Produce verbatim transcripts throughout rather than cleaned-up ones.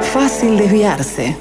fácil desviarse.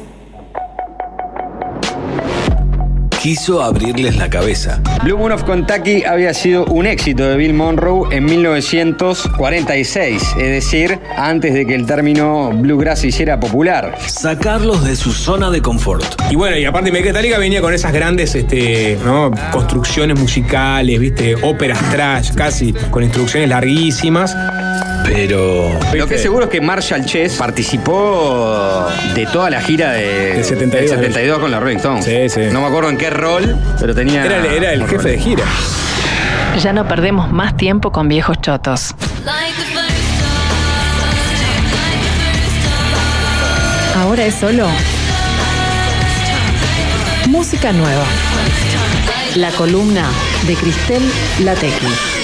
Quiso abrirles la cabeza. Blue Moon of Kentucky había sido un éxito de Bill Monroe en mil novecientos cuarenta y seis, es decir, antes de que el término bluegrass se hiciera popular. Sacarlos de su zona de confort. Y bueno, y aparte Metallica venía con esas grandes este, ¿no? construcciones musicales, ¿viste? Óperas trash, casi, con instrucciones larguísimas. Pero... Lo que es seguro es que Marshall Chess participó de toda la gira de, del setenta y dos, del setenta y dos con la Rolling Stones. Sí, sí. No me acuerdo en qué rol, pero tenía... Era, era el jefe rol. de gira. Ya no perdemos más tiempo con viejos chotos. Ahora es solo música nueva. La columna de Cristel Latequi.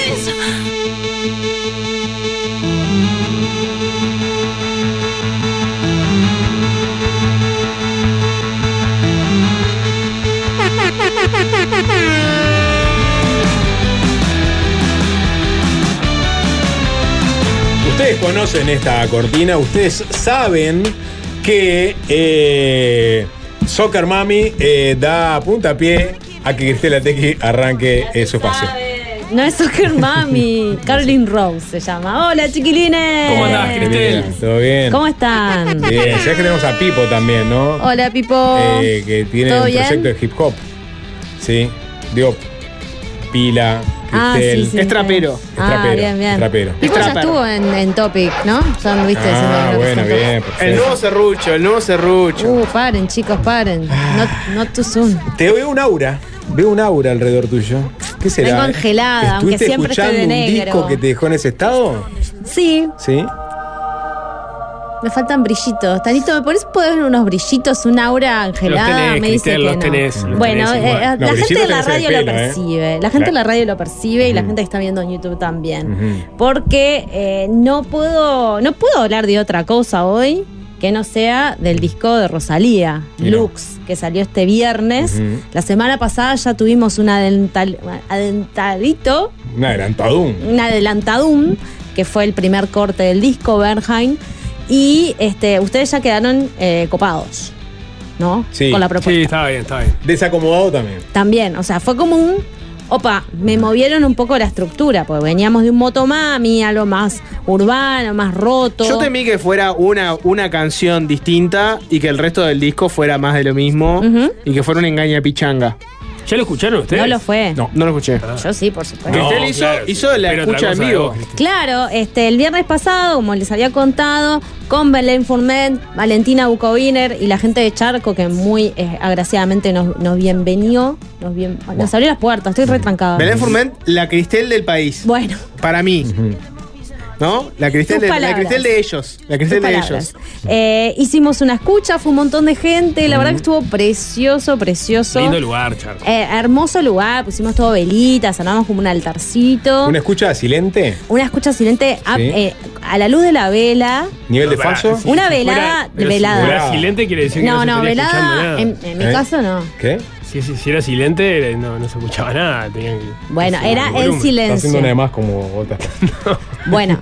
Ustedes conocen esta cortina, ustedes saben que eh, Soccer Mami eh, da puntapié a que Cristel Latequi arranque eh, su espacio. No es Soccer Mami, Carolyn Rose se llama. Hola, chiquilines. ¿Cómo andás, Cristel? ¿Todo bien? ¿Cómo están? Bien, sabés que tenemos a Pipo también, ¿no? Hola, Pipo. Eh, que tiene ¿Todo un bien? proyecto de hip hop. Sí, digo, Pila, Ah, Cristel. sí, sí. Es trapero. Es Ah, trapero, bien, bien. es trapero. Pipo ya trapero. estuvo en, en Topic, ¿no? Ya no viste Ah, ese bueno, bien, perfecto. El nuevo serrucho, el nuevo serrucho. Uh, paren, chicos, paren. No, no too soon. Te veo un aura. Veo un aura alrededor tuyo. ¿Qué será? Vengo angelada, aunque ¿Estuviste siempre estoy escuchando de un negro. disco que te dejó en ese estado? Sí, Sí. me faltan brillitos. Tanito, ¿me pones poder ver unos brillitos, un aura angelada? Los tenés, me dice Cristel, que los no. tenés, los Bueno, tenés eh, igual. la No, gente brillitos de la tenés en el radio pelo, lo ¿eh? percibe. La gente Claro. de la radio lo percibe y la Ujú. gente que está viendo en YouTube también. Ujú. Porque eh, no puedo no puedo hablar de otra cosa hoy que no sea del disco de Rosalía, Mira. Lux, que salió este viernes. Ujú. La semana pasada ya tuvimos un adental, adentadito, Un adelantadum. un adelantadum, que fue el primer corte del disco, Bernheim. Y este, ustedes ya quedaron eh, copados, ¿no? Sí. Con la propuesta. Sí, estaba bien, estaba bien. Desacomodado también. También, o sea, fue como un... Opa, me movieron un poco la estructura, porque veníamos de un motomami, algo más urbano, más roto. Yo temí que fuera una, una canción distinta y que el resto del disco fuera más de lo mismo Ujú. y que fuera una engaña pichanga. ¿Ya lo escucharon ustedes? No lo fue. No, no lo escuché. Yo sí, por supuesto. No, Cristel hizo, claro, hizo la pero otra escucha en cosa de vivo. vos, Cristel. Claro, este, el viernes pasado, como les había contado, con Belén Fourment, Valentina Bukoviner y la gente de Charco, que muy eh, agraciadamente nos, nos bienvenió, nos, bien, nos abrió las puertas, estoy retrancada. Belén Fourment, la Cristel del país. Bueno, Para mí. ¿No? La Cristel, Tus de, la palabras. Cristel de ellos. La Cristel tus de palabras. ellos. Eh, hicimos una escucha, fue un montón de gente, la verdad que estuvo precioso, precioso. Lindo lugar, Charco. Eh, hermoso lugar, pusimos todo velitas, armamos como un altarcito. ¿Una escucha silente? Una escucha silente a, Sí. eh, a la luz de la vela. ¿Nivel de No, pará, falso? sí. Una si velada fuera- de pero si velada. fuera silente quiere decir que no, No, se no, estaría escuchando velada, nada. en, en mi ¿Eh? caso no. ¿Qué? Si, si, si era silente, no, no se escuchaba nada. Tenían que- Bueno, que era subir en volumen. Está haciendo silencio. una de más como otra. Bueno,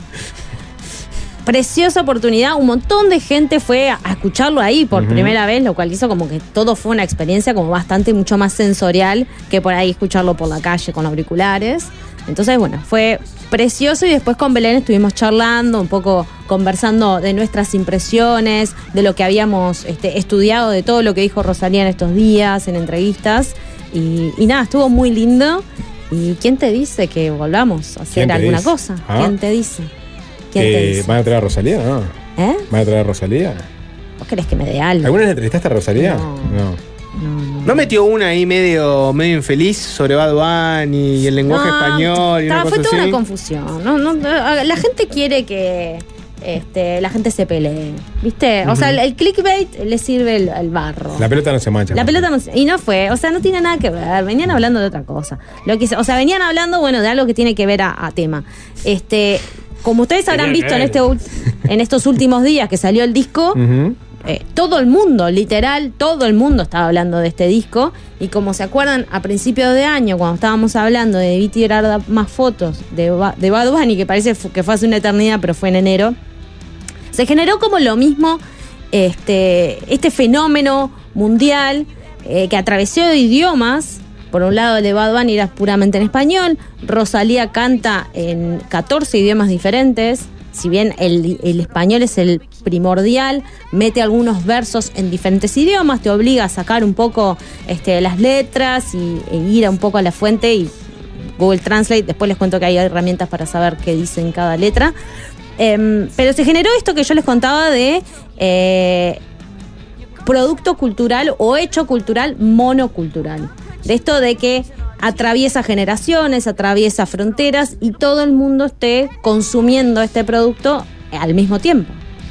preciosa oportunidad. Un montón de gente fue a a escucharlo ahí por primera vez, lo cual hizo como que todo fue una experiencia como bastante, mucho más sensorial que por ahí escucharlo por la calle con auriculares. Entonces, bueno, fue precioso y después con Belén estuvimos charlando, un poco conversando de nuestras impresiones, de lo que habíamos este, estudiado, de todo lo que dijo Rosalía en estos días, en entrevistas. Y, y nada, estuvo muy lindo. ¿Y quién te dice que volvamos a hacer ¿Quién te alguna dice? cosa? Ah. ¿Quién te dice? ¿Quién te Eh, dice? ¿Van a traer a Rosalía? No. ¿Eh? ¿Van a traer a Rosalía? ¿Vos querés que me dé algo? ¿Alguna vez entrevistaste a Rosalía? No. No. No, no. ¿No metió una ahí medio, medio infeliz sobre Bad Bunny y el lenguaje No, español y una ta, cosa fue toda así? una confusión. No, no, la gente quiere que este, la gente se pelee. ¿Viste? O sea, el, el clickbait le sirve el, el barro. La pelota no se mancha. La pelota no se- y no fue, o sea, no tiene nada que ver. Venían hablando de otra cosa. Lo que, o sea, venían hablando, bueno, de algo que tiene que ver a, a tema. Este, como ustedes habrán Tenía visto que en este ver. ult- en estos últimos días que salió el disco, Ujú. eh, todo el mundo, literal, todo el mundo estaba hablando de este disco. Y como se acuerdan, a principios de año, cuando estábamos hablando de debí tirar más fotos de, Ba- de Bad Bunny, que parece fu- que fue hace una eternidad, pero fue en enero, se generó como lo mismo este, este fenómeno mundial eh, que atravesó idiomas. Por un lado, el de Bad Bunny era puramente en español. Rosalía canta en catorce idiomas diferentes. Si bien el, el español es el primordial, mete algunos versos en diferentes idiomas, te obliga a sacar un poco este, las letras y, e ir a un poco a la fuente y Google Translate. Después les cuento que hay herramientas para saber qué dicen cada letra. Eh, pero se generó esto que yo les contaba de eh, producto cultural o hecho cultural monocultural. De esto de que atraviesa generaciones, atraviesa fronteras y todo el mundo esté consumiendo este producto al mismo tiempo.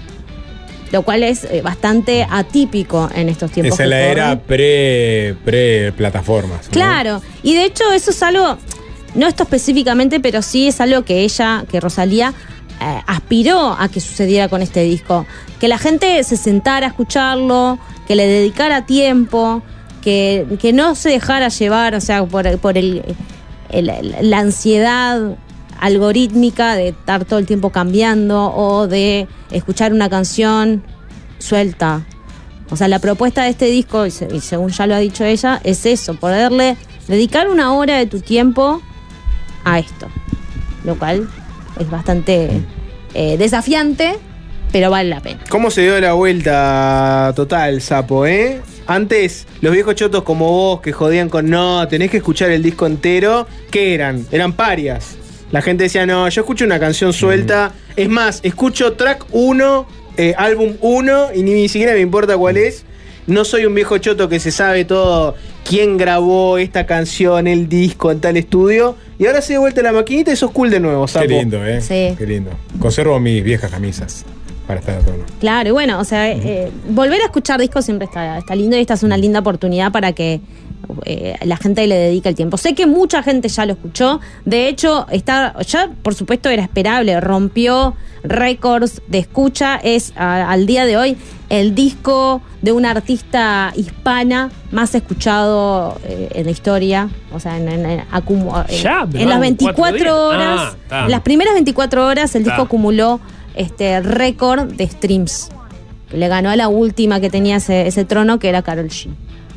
Lo cual es bastante atípico en estos tiempos. Esa es la era pre, pre plataformas, ¿no? Claro, y de hecho eso es algo, no esto específicamente, pero sí es algo que ella, que Rosalía, eh, aspiró a que sucediera con este disco. Que la gente se sentara a escucharlo, que le dedicara tiempo, que, que no se dejara llevar, o sea, por, por el, el, la ansiedad algorítmica de estar todo el tiempo cambiando o de escuchar una canción suelta. O sea, la propuesta de este disco, y según ya lo ha dicho ella, es eso, poderle dedicar una hora de tu tiempo a esto. Lo cual es bastante eh, desafiante, pero vale la pena. ¿Cómo se dio la vuelta total, Sapo, eh? Antes, los viejos chotos como vos que jodían con no, tenés que escuchar el disco entero, ¿qué eran? Eran parias. La gente decía, no, yo escucho una canción suelta. Mm. Es más, escucho track uno, eh, álbum uno, y ni, ni siquiera me importa cuál es. No soy un viejo choto que se sabe todo, quién grabó esta canción, el disco, en tal estudio. Y ahora se dio vuelta la maquinita y sos cool de nuevo, Sapo. Qué lindo, ¿eh? Sí. Qué lindo. Conservo mis viejas camisas para estar a tono. Claro, y bueno, o sea, eh, volver a escuchar discos siempre está, está lindo y esta es una linda oportunidad para que eh, la gente le dedique el tiempo. Sé que mucha gente ya lo escuchó, de hecho, está, ya por supuesto era esperable, rompió récords de escucha, es a, al día de hoy el disco de una artista hispana más escuchado eh, en la historia, o sea, en, en, en, acumu- en, ya, en las veinticuatro horas, ah, en las primeras veinticuatro horas el Ta. disco acumuló este récord de streams. Le ganó a la última que tenía ese, ese trono, que era Karol G.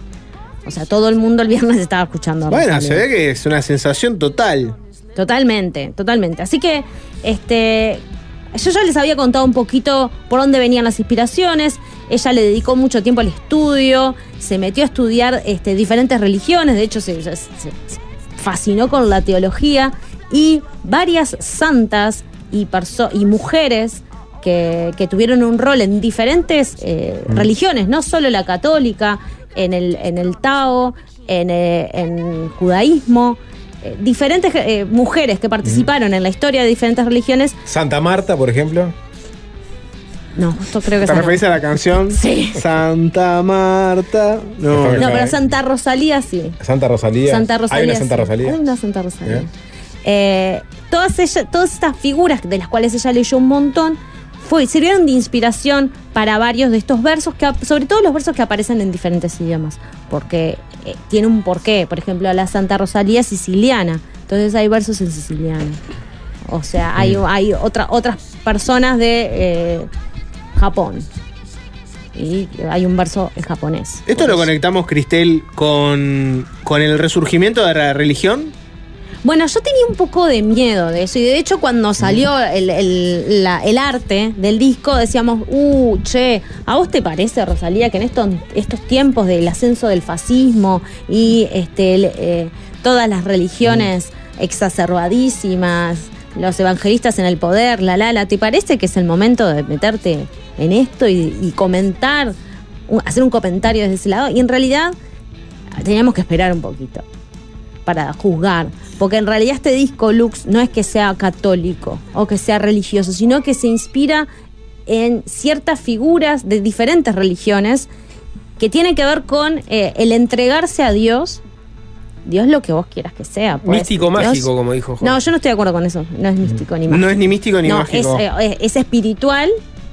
O sea, todo el mundo el viernes estaba escuchando. Bueno, Rosalía. se ve que es una sensación total. Totalmente, totalmente. Así que, este, yo ya les había contado un poquito por dónde venían las inspiraciones. Ella le dedicó mucho tiempo al estudio, se metió a estudiar este, diferentes religiones. De hecho, se, se, se fascinó con la teología y varias santas y, perso- y mujeres que, que tuvieron un rol en diferentes eh, mm. religiones, no solo la católica, en el, en el Tao, en, eh, en judaísmo, eh, diferentes eh, mujeres que participaron mm. en la historia de diferentes religiones. Santa Marta, por ejemplo. No, esto creo que ¿Te referís a la canción? Sí. Santa Marta. No, no, pero Santa Rosalía sí. Santa Rosalía. Santa Rosalía. Hay una Santa sí. Rosalía. Hay una Santa Rosalía. Eh, todas, ella, todas estas figuras de las cuales ella leyó un montón fue, sirvieron de inspiración para varios de estos versos, que, sobre todo los versos que aparecen en diferentes idiomas, porque eh, tiene un porqué. Por ejemplo, la Santa Rosalía es siciliana, entonces hay versos en siciliano. O sea, hay, mm. hay otra, otras personas de eh, Japón. Y hay un verso en japonés. ¿Esto lo conectamos, Cristel, con, con el resurgimiento de la religión? Bueno, yo tenía un poco de miedo de eso. Y de hecho, cuando salió el, el, la, el arte del disco, decíamos, uh, che, ¿a vos te parece, Rosalía, que en estos, estos tiempos del ascenso del fascismo y este, eh, todas las religiones exacerbadísimas, los evangelistas en el poder, la la la, ¿te parece que es el momento de meterte en esto y, y comentar, hacer un comentario desde ese lado? Y en realidad teníamos que esperar un poquito para juzgar, porque en realidad este disco Lux no es que sea católico o que sea religioso, sino que se inspira en ciertas figuras de diferentes religiones que tienen que ver con eh, el entregarse a Dios. Dios lo que vos quieras que sea. Pues. Místico, Dios, mágico, como dijo Jorge. No, yo no estoy de acuerdo con eso. No es místico ni mágico. No es ni místico ni no, mágico. Es, eh, es espiritual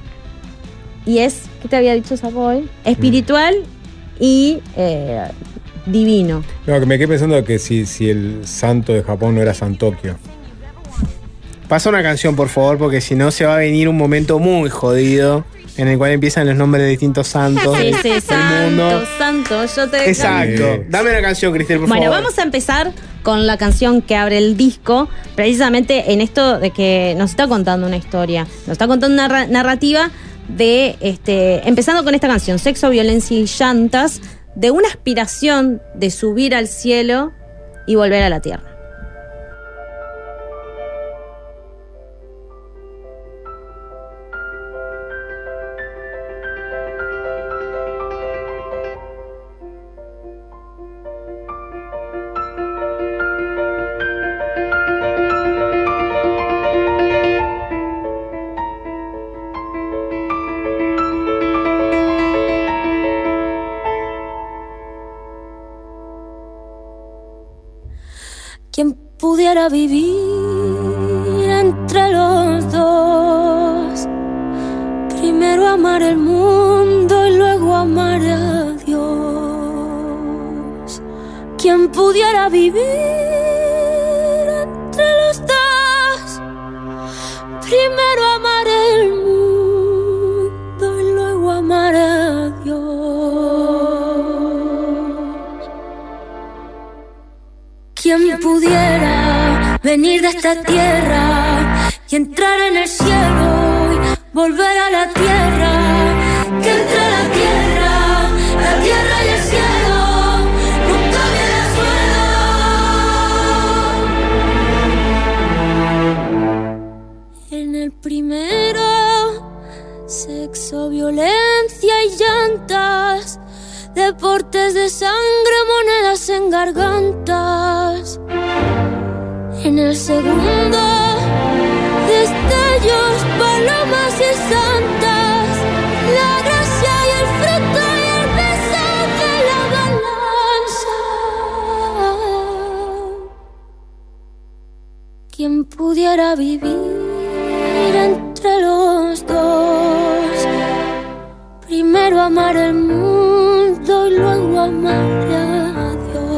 y es, ¿qué te había dicho Sapoy? Espiritual mm. y eh, divino. No, que me quedé pensando que si, si el santo de Japón no era Santokyo. Pasa una canción, por favor, porque si no se va a venir un momento muy jodido. en el cual empiezan los nombres de distintos santos Sí, del, sí, del santo, mundo. santo, yo te... Exacto. Dame la canción, Cristel, por Bueno, favor. vamos a empezar con la canción que abre el disco, precisamente en esto de que nos está contando una historia, nos está contando una ra- narrativa de, este, empezando con esta canción, Sexo, Violencia y Llantas, de una aspiración de subir al cielo y volver a la tierra. ¿Quién pudiera vivir entre los dos? Primero amar el mundo y luego amar a Dios. ¿Quién pudiera vivir entre los dos? Primero amar el mundo y luego amar a Dios. ¿Quién pudiera venir de esta tierra y entrar en el cielo y volver a la tierra? Que entre la tierra, la tierra y el cielo nunca viene suelo. En el primero, sexo, violencia y llantas, deportes de sangre, monedas en gargantas. En el segundo, destellos, palomas y santas, la gracia y el fruto y el beso de la balanza. ¿Quién pudiera vivir entre los dos? Primero amar el mundo y luego amar a Dios.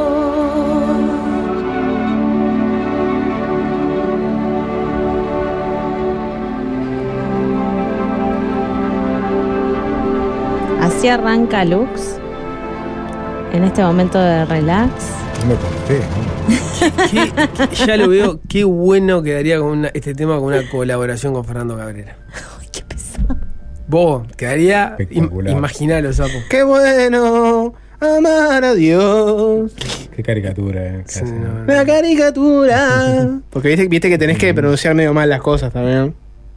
Así arranca Lux en este momento de relax. No me conté, Qué- qué- ya lo veo, qué bueno quedaría con una- este tema con una colaboración con Fernando Cabrera. Ay, qué pesado. Vos, quedaría. im- Espectacular. Imaginalo, sapo. Qué bueno amar a Dios. Qué caricatura, eh. que Sí, hacen. no, no. La caricatura. Porque viste, viste que tenés que pronunciar medio mal las cosas también.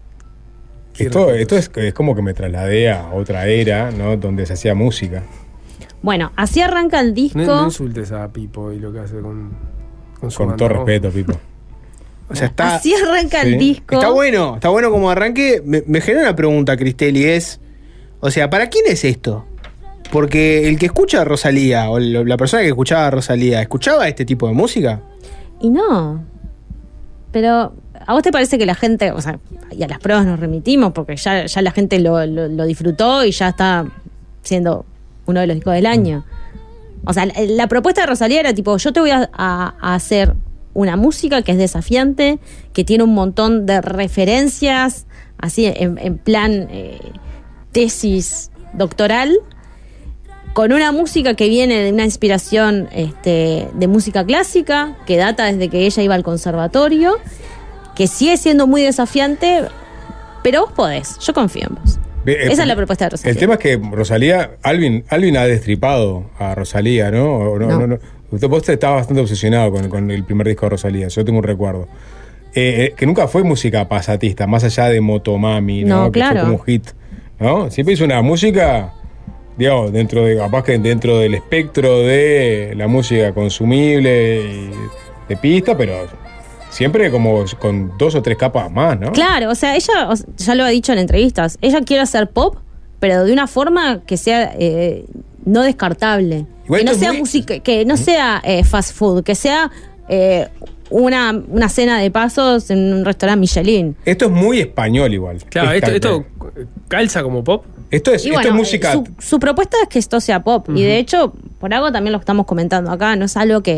Esto, esto es, es como que me trasladé a otra era, ¿no? Donde se hacía música. Bueno, así arranca el disco. No, no insultes a Pipo y lo que hace con, con su Con banda, todo ¿no? respeto, Pipo. O sea, está, Así arranca Sí. el disco. está bueno, está bueno como arranque. Me, me genera una pregunta, Cristel, y es, o sea, ¿para quién es esto? Porque el que escucha a Rosalía, o lo- la persona que escuchaba a Rosalía, ¿escuchaba este tipo de música? Y no. Pero, ¿a vos te parece que la gente, o sea, y a las pruebas nos remitimos porque ya, ya la gente lo, lo- lo disfrutó y ya está siendo uno de los discos del año? O sea, la, la propuesta de Rosalía era tipo, yo te voy a, a- a hacer una música que es desafiante, que tiene un montón de referencias, así en, en plan eh, tesis doctoral, con una música que viene de una inspiración este, de música clásica, que data desde que ella iba al conservatorio, que sigue siendo muy desafiante, pero vos podés, yo confío en vos. Ve, eh, Esa es la propuesta de Rosalía. El tema es que Rosalía, Alvin, Alvin ha destripado a Rosalía, ¿no? O no, No. no, no. Usted, vos estabas bastante obsesionado con, con el primer disco de Rosalía, yo tengo un recuerdo. Eh, eh, que nunca fue música pasatista, más allá de Motomami, ¿no? No, Que claro. fue como un hit, ¿no? Siempre hizo una música, digamos, dentro de, capaz que dentro del espectro de la música consumible y de pista, pero siempre como con dos o tres capas más, ¿no? Claro, o sea, ella o sea, ya lo ha dicho en entrevistas, ella quiere hacer pop, pero de una forma que sea eh, no descartable. Igual que no esto es sea muy- música, que no sea eh, fast food, que sea eh, una, una cena de pasos en un restaurante Michelin. Esto es muy español igual. Claro, Esta- esto, esto calza como pop. Esto es, Y esto bueno, es música. Su, su propuesta es que esto sea pop. Y de hecho, por algo también lo estamos comentando acá. No es algo que,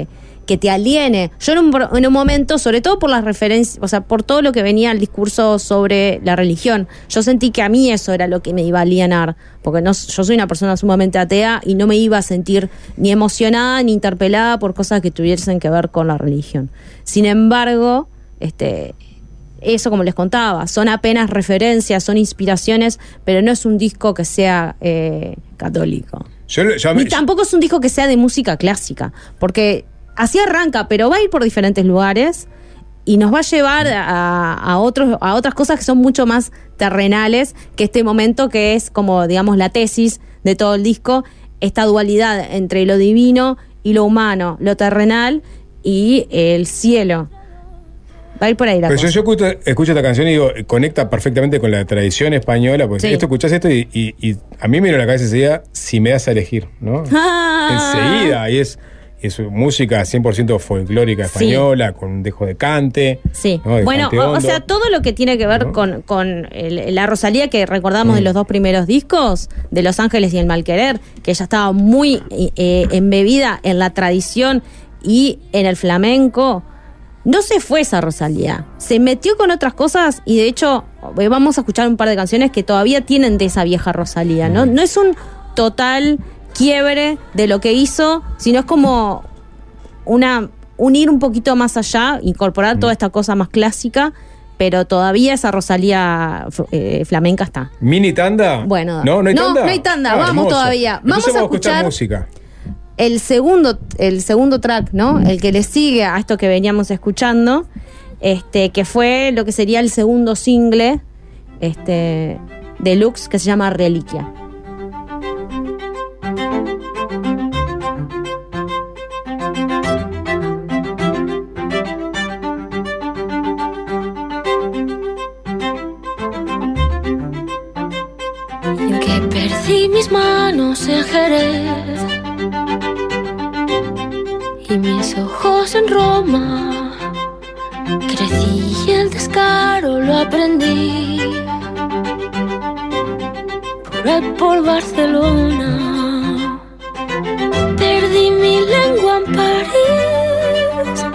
que te aliene. Yo en un, en un momento, sobre todo por las referencias, o sea, por todo lo que venía el discurso sobre la religión, yo sentí que a mí eso era lo que me iba a alienar, porque no, yo soy una persona sumamente atea y no me iba a sentir ni emocionada ni interpelada por cosas que tuviesen que ver con la religión. Sin embargo, este, eso, como les contaba, son apenas referencias, son inspiraciones, pero no es un disco que sea eh, católico. Yo, yo, ni yo, tampoco es un disco que sea de música clásica, porque así arranca, pero va a ir por diferentes lugares y nos va a llevar a, a, otros, a otras cosas que son mucho más terrenales que este momento, que es como, digamos, la tesis de todo el disco, esta dualidad entre lo divino y lo humano, lo terrenal y el cielo. Va a ir por ahí la Pero cosa. yo, yo escucho, escucho esta canción y digo, conecta perfectamente con la tradición española, porque Sí. esto escuchás esto y, y, y a mí me viene a la cabeza enseguida, si me das a elegir, ¿no? Ah. Enseguida, y es, es música cien por ciento folclórica española, sí. con un dejo de cante. Sí, ¿no? De bueno, cante o, o hondo. sea, todo lo que tiene que ver ¿no? con, con el- la Rosalía que recordamos Mm. de los dos primeros discos, de Los Ángeles y El Malquerer, que ella estaba muy eh, embebida en la tradición y en el flamenco. No se fue esa Rosalía, se metió con otras cosas y de hecho eh, vamos a escuchar un par de canciones que todavía tienen de esa vieja Rosalía, ¿no? No es un total quiebre de lo que hizo, sino es como una unir un poquito más allá, incorporar toda esta cosa más clásica, pero todavía esa Rosalía eh, flamenca está. ¿Mini tanda? Bueno, no, no hay no, tanda. no hay tanda, Ah, vamos hermoso. todavía. Entonces Vamos a escuchar música. el segundo, el segundo track, ¿no? El que le sigue a esto que veníamos escuchando, este, que fue lo que sería el segundo single, este, deluxe, que se llama Reliquia. En que perdí mis manos en Jerez y mis ojos en Roma. Crecí y el descaro lo aprendí. Por ahí por Barcelona perdí mi lengua en París,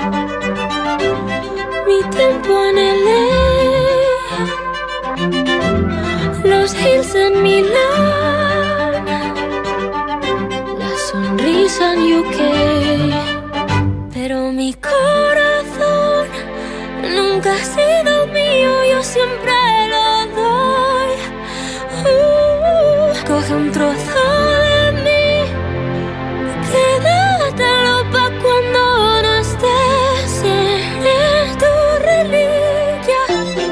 mi tiempo en L A, los hills en Milán, la sonrisa en U K. Pero mi corazón nunca ha sido mío, yo siempre lo doy. Uh, coge un trozo de mí, quédatelo pa' cuando no estés. Seré tu reliquia,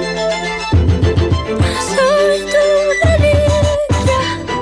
soy tu reliquia,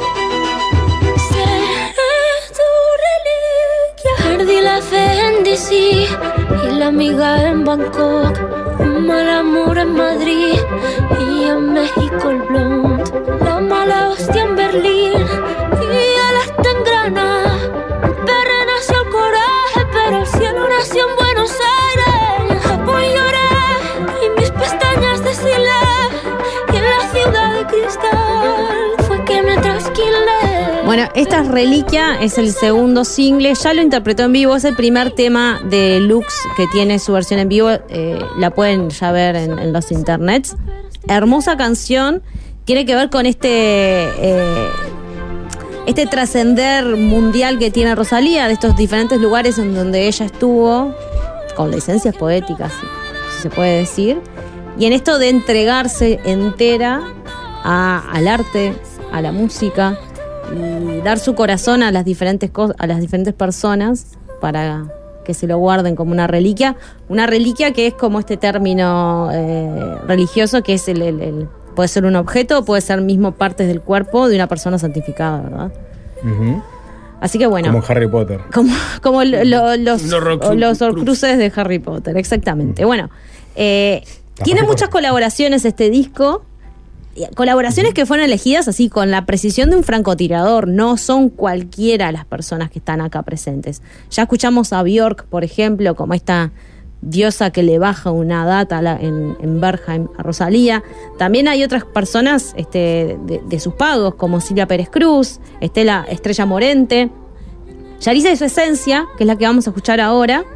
seré tu reliquia. Perdí la fe en D C y la amiga en Bangkok, un mal amor en Madrid y en México el blond, la mala hostia en Berlín y el arte en Grana. Perre nació el coraje, pero el cielo nació en Buenos Aires. En Japón lloré y mis pestañas deshilé, y en la ciudad de cristal fue que me trasquilé. Bueno, esta es Reliquia, es el segundo single, ya lo interpretó en vivo, es el primer tema de Lux que tiene su versión en vivo, eh, la pueden ya ver en, en los internets. Hermosa canción, tiene que ver con este eh, este trascender mundial que tiene Rosalía, de estos diferentes lugares en donde ella estuvo, con licencias poéticas, si se puede decir, y en esto de entregarse entera a, al arte, a la música, y dar su corazón a las diferentes cosas, a las diferentes personas para que se lo guarden como una reliquia, una reliquia que es como este término eh, religioso, que es el, el, el puede ser un objeto o puede ser mismo partes del cuerpo de una persona santificada, ¿verdad? Uh-huh. Así que bueno, Como en Harry Potter. como, como lo- lo- los, Los Horcru- los Horcruxes de Harry Potter, exactamente. Bueno, eh, La tiene Harry muchas Potter. colaboraciones este disco. y Colaboraciones que fueron elegidas así con la precisión de un francotirador. No son cualquiera las personas que están acá presentes. Ya escuchamos a Björk, por ejemplo, como esta diosa que le baja una data a la- en, en Bergheim a Rosalía. También hay otras personas este, de, de sus pagos, como Silvia Pérez Cruz, Estela Estrella Morente, Yarisa de su esencia, que es la que vamos a escuchar ahora,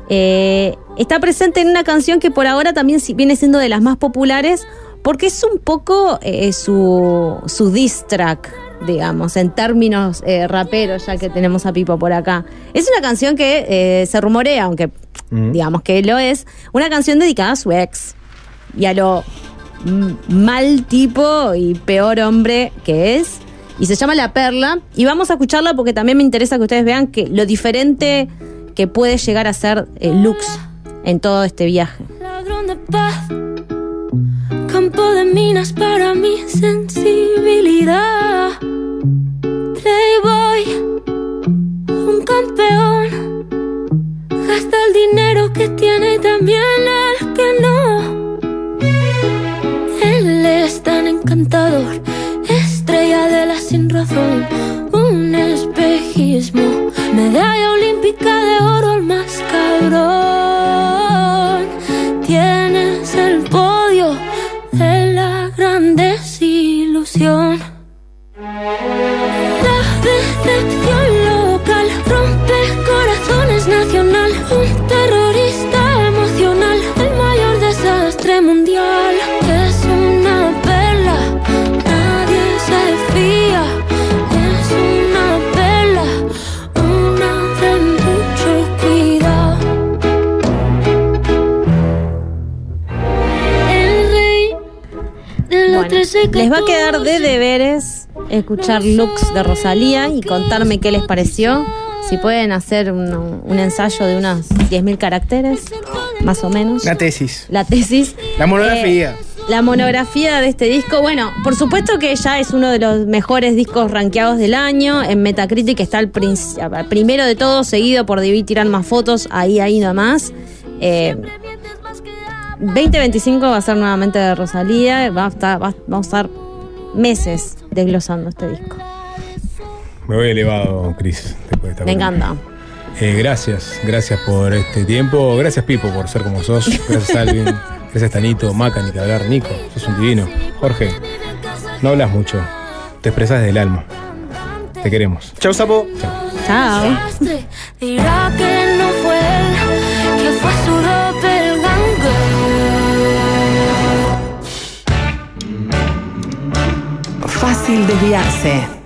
Eh, está presente en una canción que por ahora también viene siendo de las más populares, porque es un poco eh, su, su diss track, digamos, en términos eh, raperos, ya que tenemos a Pipo por acá. Es una canción que eh, se rumorea, aunque mm. digamos que lo es, una canción dedicada a su ex y a lo m- mal tipo y peor hombre que es, y se llama La Perla, y vamos a escucharla porque también me interesa que ustedes vean que lo diferente que puede llegar a ser eh, Lux en todo este viaje. Ladrón de paz, campo de minas para mi sensibilidad. Playboy, un campeón, gasta el dinero que tiene y también el que no. Él es tan encantador, estrella de la sin razón, un espejismo, medalla olímpica de oro, el más cabrón. Tienes el podio de la gran desilusión. La decepción local rompe corazones nacional, un terrorista emocional, el mayor desastre mundial. Es una perla, nadie se fía. Es una perla, una de mucho cuidado. El rey de la Bueno, trece les va a quedar de deberes escuchar Lux de Rosalía y contarme qué les pareció. Si pueden hacer un, un ensayo de unos diez mil caracteres, más o menos. La tesis. La tesis. La monografía. Eh, la monografía de este disco. Bueno, por supuesto que ya es uno de los mejores discos rankeados del año. En Metacritic está el prin- primero de todo, seguido por Debí tirar más fotos. Ahí, ahí nomás. Eh, veinte veinticinco va a ser nuevamente de Rosalía. Va a estar, va, vamos a estar meses desglosando este disco. Me voy elevado, Cris, después de esta Me columna. encanta. Eh, gracias, gracias por este tiempo. Gracias, Pipo, por ser como sos. Gracias, Alvin. Gracias, Tanito, Maca, ni que hablar, Nico. Sos un divino. Jorge, no hablas mucho. Te expresas del alma. Te queremos. Chau, sapo. Chao. Dirá que no fue él, que fue su doppelganger. Fácil desviarse.